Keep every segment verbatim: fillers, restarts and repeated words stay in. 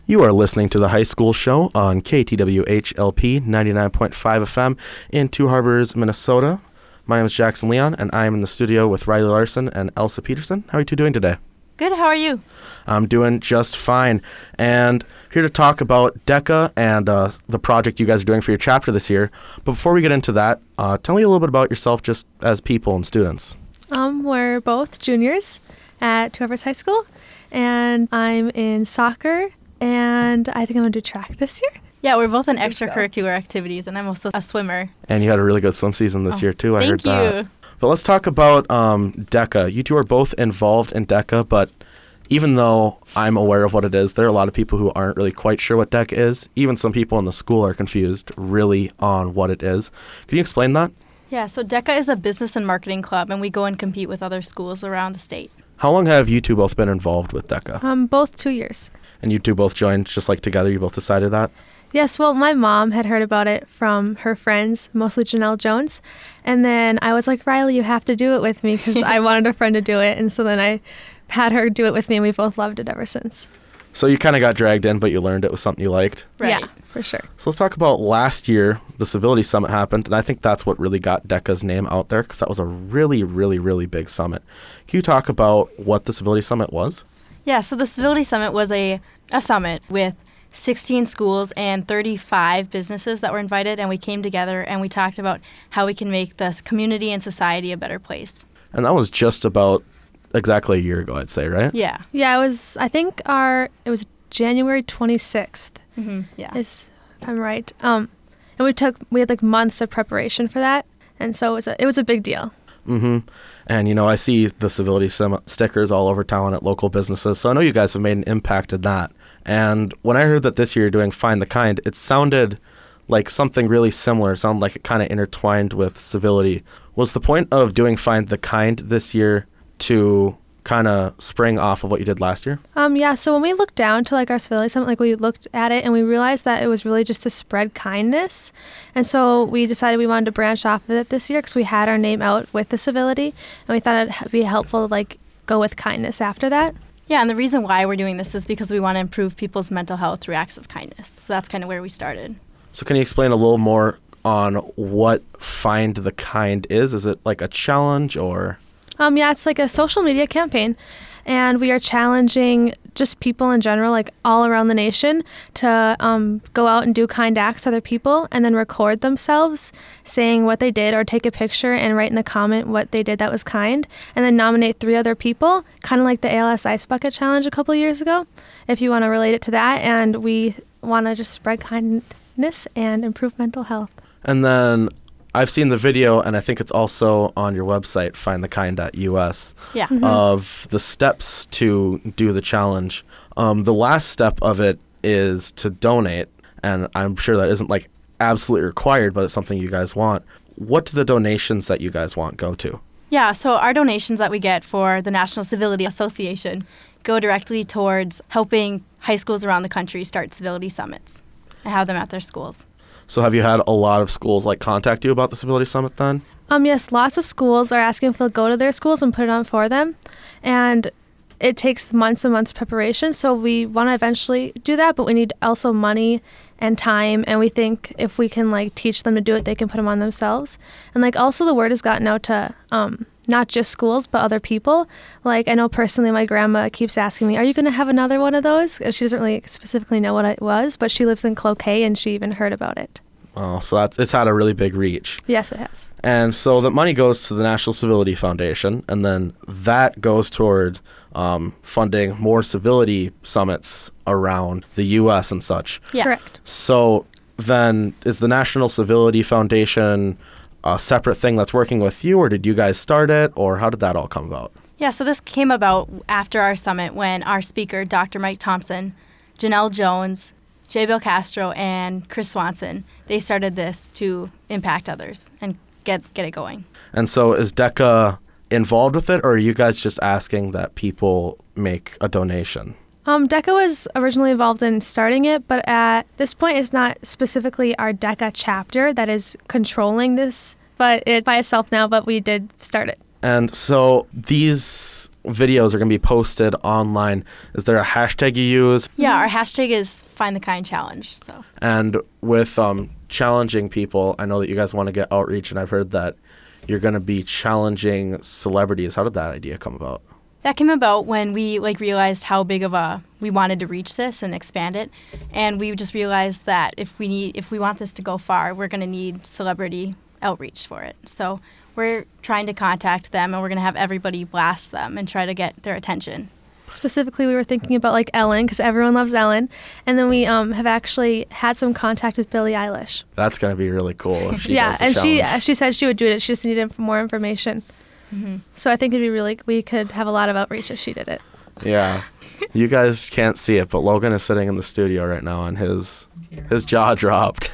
You are listening to the High School Show on K T W H L P ninety-nine point five F M in Two Harbors, Minnesota. My name is Jackson Leon, and I am in the studio with Riley Larson and Elsa Peterson. How are you two doing today? Good. How are you? I'm doing just fine. And here to talk about DECA and uh, the project you guys are doing for your chapter this year. But before we get into that, uh, tell me a little bit about yourself just as people and students. Um, we're both juniors at Two Harbors High School, and I'm in soccer, and I think I'm going to do track this year. Yeah, we're both in extracurricular activities, and I'm also a swimmer. And you had a really good swim season this oh, year, too. I thank heard that. you. But let's talk about um, DECA. You two are both involved in DECA, but even though I'm aware of what it is, there are a lot of people who aren't really quite sure what DECA is. Even some people in the school are confused really on what it is. Can you explain that? Yeah, so DECA is a business and marketing club, and we go and compete with other schools around the state. How long have you two both been involved with DECA? Um, both two years. And you two both joined just like together? You both decided that? Yes, well, my mom had heard about it from her friends, mostly Janelle Jones. And then I was like, Riley, you have to do it with me because I wanted a friend to do it. And so then I had her do it with me, and we both loved it ever since. So you kind of got dragged in, but you learned it was something you liked? Right. Yeah, for sure. So let's talk about last year. The Civility Summit happened, and I think that's what really got DECA's name out there because that was a really, really, really big summit. Can you talk about what the Civility Summit was? Yeah, so the Civility Summit was a, a summit with sixteen schools and thirty-five businesses that were invited, and we came together and we talked about how we can make the community and society a better place. And that was just about exactly a year ago, I'd say, right? Yeah. Yeah, it was, I think our, it was January twenty-sixth. Mm-hmm. Yeah. Is, if I'm right. Um, and we took, we had like months of preparation for that. And so it was a, it was a big deal. Mm-hmm. And, you know, I see the Civility Summit stickers all over town at local businesses, so I know you guys have made an impact in that. And when I heard that this year you're doing Find the Kind, it sounded like something really similar. It sounded like it kind of intertwined with civility. Was the point of doing Find the Kind this year to kind of spring off of what you did last year? Um, yeah, so when we looked down to like our civility summit, like we looked at it and we realized that it was really just to spread kindness. And so we decided we wanted to branch off of it this year because we had our name out with the civility, and we thought it'd be helpful to like go with kindness after that. Yeah, and the reason why we're doing this is because we want to improve people's mental health through acts of kindness. So that's kind of where we started. So can you explain a little more on what Find the Kind is? Is it like a challenge or? Um, yeah, it's like a social media campaign, and we are challenging just people in general, like all around the nation, to um, go out and do kind acts to other people and then record themselves saying what they did or take a picture and write in the comment what they did that was kind, and then nominate three other people, kind of like the A L S Ice Bucket Challenge a couple years ago, if you want to relate it to that. And we want to just spread kindness and improve mental health. And then I've seen the video, and I think it's also on your website, find the kind dot U S, Yeah. Mm-hmm. of the steps to do the challenge. Um, the last step of it is to donate, and I'm sure that isn't like absolutely required, but it's something you guys want. What do the donations that you guys want go to? Yeah, so our donations that we get for the National Civility Association go directly towards helping high schools around the country start civility summits and have them at their schools. So have you had a lot of schools like contact you about the Civility Summit then? Um, yes, lots of schools are asking if they'll go to their schools and put it on for them. And it takes months and months of preparation, so we want to eventually do that, but we need also money and time, and we think if we can like teach them to do it, they can put them on themselves. And like also the word has gotten out to um, not just schools, but other people. Like I know personally my grandma keeps asking me, are you going to have another one of those? She doesn't really specifically know what it was, but she lives in Cloquet and she even heard about it. Oh, so that, it's had a really big reach. Yes, it has. And so the money goes to the National Civility Foundation, and then that goes toward um, funding more civility summits around the U S and such. Yeah. Correct. So then is the National Civility Foundation a separate thing that's working with you, or did you guys start it, or how did that all come about? Yeah, so this came about after our summit when our speaker, Doctor Mike Thompson, Janelle Jones, J. Bill Castro, and Chris Swanson, they started this to impact others and get get it going. And so is DECA involved with it, or are you guys just asking that people make a donation? Um, DECA was originally involved in starting it, but at this point it's not specifically our DECA chapter that is controlling this, but it by itself now, but we did start it. And so these videos are going to be posted online. Is there a hashtag you use? Yeah, our hashtag is Find the Kind Challenge. So And with um, challenging people, I know that you guys want to get outreach, and I've heard that you're going to be challenging celebrities. How did that idea come about? that came about when we like realized how big of a we wanted to reach this and expand it, and we just realized that if we need if we want this to go far, we're going to need celebrity outreach for it. So we're trying to contact them, and we're going to have everybody blast them and try to get their attention. Specifically, we were thinking about like Ellen, because everyone loves Ellen, and then we um, have actually had some contact with Billie Eilish. That's going to be really cool if she yeah, does the and she challenge. she said she would do it. She just needed more information. Mm-hmm. So I think it'd be really we could have a lot of outreach if she did it. Yeah. You guys can't see it, but Logan is sitting in the studio right now, and his his jaw dropped.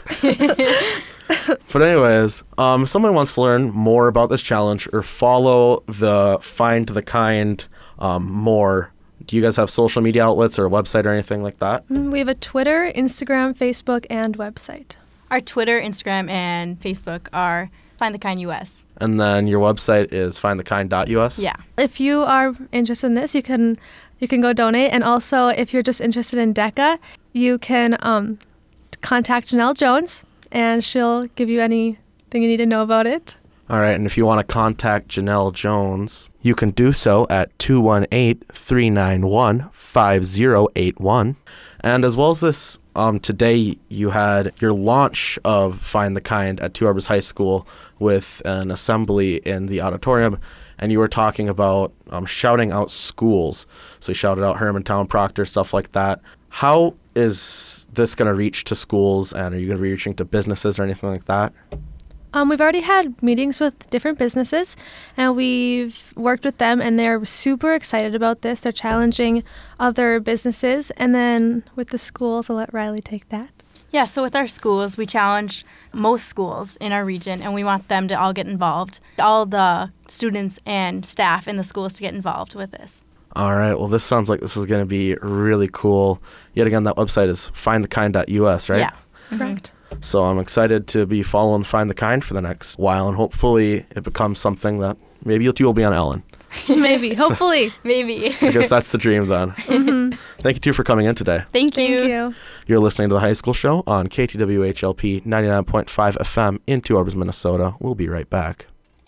But anyways, um, if someone wants to learn more about this challenge or follow the Find the Kind um, more, do you guys have social media outlets or a website or anything like that? Mm, We have a Twitter, Instagram, Facebook, and website. Our Twitter, Instagram, and Facebook are Find the Kind U S. And then your website is find the kind dot U S? Yeah. If you are interested in this, you can you can go donate. And also, if you're just interested in DECA, you can um, contact Janelle Jones, and she'll give you anything you need to know about it. All right, and if you want to contact Janelle Jones, you can do so at two one eight, three nine one, five zero eight one. And as well as this, um, today you had your launch of Find the Kind at Two Harbors High School with an assembly in the auditorium, and you were talking about um, shouting out schools. So you shouted out Hermantown, Proctor, stuff like that. How is this going to reach to schools, and are you going to be reaching to businesses or anything like that? Um, we've already had meetings with different businesses, and we've worked with them, and they're super excited about this. They're challenging other businesses, and then with the schools, I'll let Riley take that. Yeah, so with our schools, we challenge most schools in our region, and we want them to all get involved, all the students and staff in the schools to get involved with this. All right. Well, this sounds like this is going to be really cool. Yet again, that website is find the kind dot U S, right? Yeah. Correct. So I'm excited to be following Find the Kind for the next while, and hopefully it becomes something that maybe you two will be on Ellen. Maybe, hopefully. Maybe. I guess that's the dream then. Mm-hmm. Thank you two for coming in today. Thank you. Thank you. You're listening to The High School Show on K T W H L P ninety-nine point five F M in Two Harbors, Minnesota. We'll be right back.